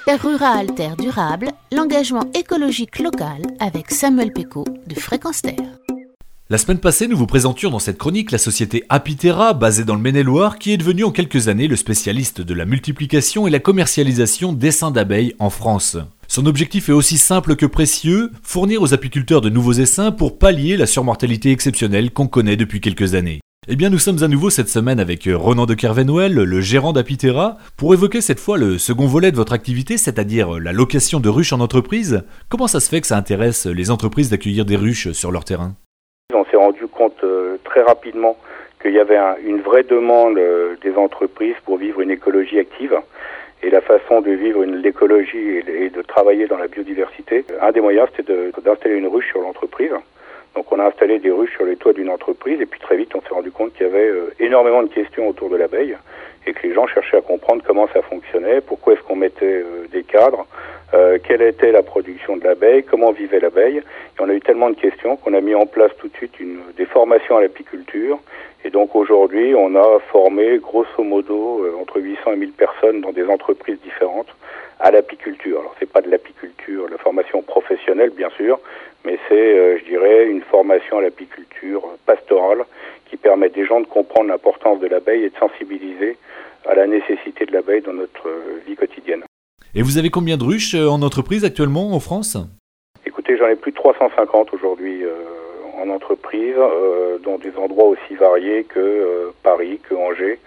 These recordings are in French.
Terre rurale, terre durable, l'engagement écologique local avec Samuel Pécaud de Fréquence Terre. La semaine passée, nous vous présentions dans cette chronique la société Apithera, basée dans le Maine-et-Loire, qui est devenue en quelques années le spécialiste de la multiplication et la commercialisation d'essaims d'abeilles en France. Son objectif est aussi simple que précieux, fournir aux apiculteurs de nouveaux essaims pour pallier la surmortalité exceptionnelle qu'on connaît depuis quelques années. Eh bien, nous sommes à nouveau cette semaine avec Ronan de Kervenouel, le gérant d'Apithera, pour évoquer cette fois le second volet de votre activité, c'est-à-dire la location de ruches en entreprise. Comment ça se fait que ça intéresse les entreprises d'accueillir des ruches sur leur terrain ? On s'est rendu compte très rapidement qu'il y avait une vraie demande des entreprises pour vivre une écologie active. Et la façon de vivre l'écologie et de travailler dans la biodiversité, un des moyens c'était d'installer une ruche sur l'entreprise. Donc on a installé des ruches sur les toits d'une entreprise et puis très vite on s'est rendu compte qu'il y avait énormément de questions autour de l'abeille et que les gens cherchaient à comprendre comment ça fonctionnait, pourquoi est-ce qu'on mettait des cadres, quelle était la production de l'abeille, comment vivait l'abeille. Et on a eu tellement de questions qu'on a mis en place tout de suite des formations à l'apiculture. Et donc aujourd'hui on a formé grosso modo entre 800 et 1000 personnes dans des entreprises différentes à l'apiculture. Alors c'est pas de l'apiculture, la formation professionnelle bien sûr, mais c'est, je dirais, une formation à l'apiculture pastorale qui permet des gens de comprendre l'importance de l'abeille et de sensibiliser à la nécessité de l'abeille dans notre vie quotidienne. Et vous avez combien de ruches en entreprise actuellement en France ? Écoutez, j'en ai plus de 350 aujourd'hui en entreprise, dans des endroits aussi variés que Paris, que Angers,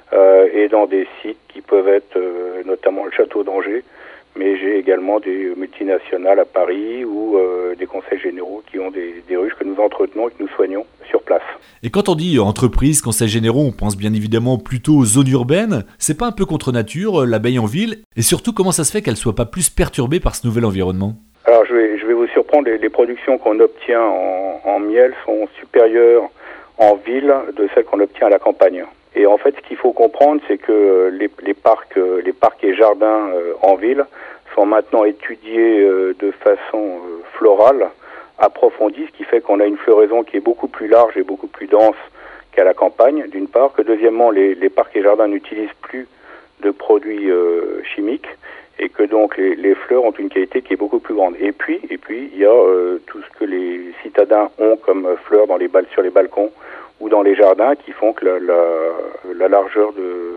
et dans des sites qui peuvent être notamment le château d'Angers, mais j'ai également des multinationales à Paris ou des conseils généraux qui ont des ruches que nous entretenons et que nous soignons sur place. Et quand on dit entreprise, conseils généraux, on pense bien évidemment plutôt aux zones urbaines. C'est pas un peu contre nature, l'abeille en ville ? Et surtout, comment ça se fait qu'elle soit pas plus perturbée par ce nouvel environnement ? Alors je vais vous surprendre, les productions qu'on obtient en miel sont supérieures en ville de celles qu'on obtient à la campagne. Et en fait, ce qu'il faut comprendre, c'est que les parcs et jardins en ville sont maintenant étudiés de façon florale, approfondie, ce qui fait qu'on a une floraison qui est beaucoup plus large et beaucoup plus dense qu'à la campagne, d'une part, que deuxièmement, les parcs et jardins n'utilisent plus de produits chimiques et que donc les fleurs ont une qualité qui est beaucoup plus grande. Et puis il y a tout ce que les citadins ont comme fleurs sur les balcons ou dans les jardins qui font que la largeur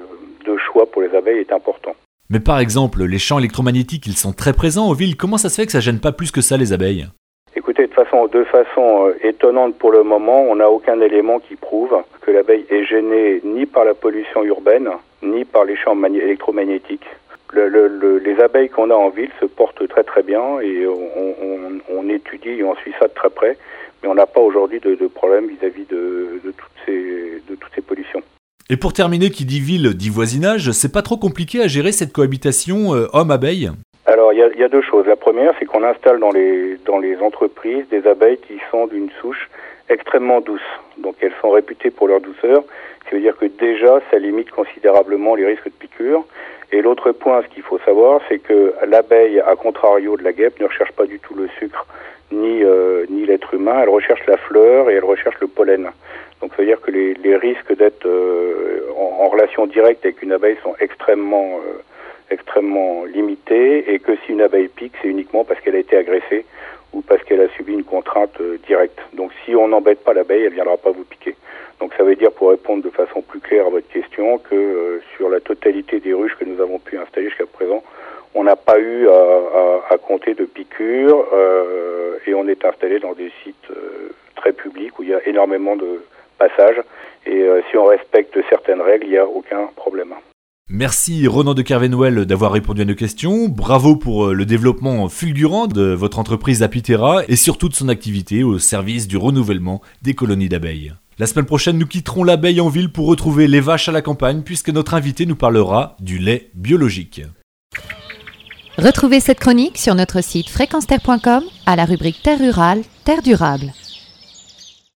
de choix pour les abeilles est importante. Mais par exemple, les champs électromagnétiques, ils sont très présents en ville. Comment ça se fait que ça gêne pas plus que ça les abeilles ? Écoutez, de façon étonnante pour le moment, on n'a aucun élément qui prouve que l'abeille est gênée ni par la pollution urbaine, ni par les champs électromagnétiques. Les abeilles qu'on a en ville se portent très très bien et on étudie et on suit ça de très près, mais on n'a pas aujourd'hui de problème vis-à-vis de toutes ces pollutions. Et pour terminer, qui dit ville dit voisinage, c'est pas trop compliqué à gérer cette cohabitation homme-abeille ? Alors il y a deux choses. La première, c'est qu'on installe dans les entreprises des abeilles qui sont d'une souche extrêmement douce. Donc elles sont réputées pour leur douceur, ce qui veut dire que déjà ça limite considérablement les risques de piqûres. Et l'autre point, ce qu'il faut savoir, c'est que l'abeille, à contrario de la guêpe, ne recherche pas du tout le sucre ni l'être humain. Elle recherche la fleur et elle recherche le pollen. Donc ça veut dire que les risques d'être en relation directe avec une abeille sont extrêmement limités et que si une abeille pique, c'est uniquement parce qu'elle a été agressée ou parce qu'elle a subi une contrainte directe. Donc si on n'embête pas l'abeille, elle ne viendra pas vous piquer. Donc ça veut dire, pour répondre de façon plus claire à votre question, que sur la totalité des ruches que nous avons pu installer jusqu'à présent, on n'a pas eu à compter de piqûres et on est installé dans des sites très publics où il y a énormément de passages et si on respecte certaines règles, il n'y a aucun problème. Merci Ronan de Kervenouel d'avoir répondu à nos questions. Bravo pour le développement fulgurant de votre entreprise Apithera et surtout de son activité au service du renouvellement des colonies d'abeilles. La semaine prochaine, nous quitterons l'abeille en ville pour retrouver les vaches à la campagne puisque notre invité nous parlera du lait biologique. Retrouvez cette chronique sur notre site fréquenceterre.com à la rubrique Terre rurale, terre durable.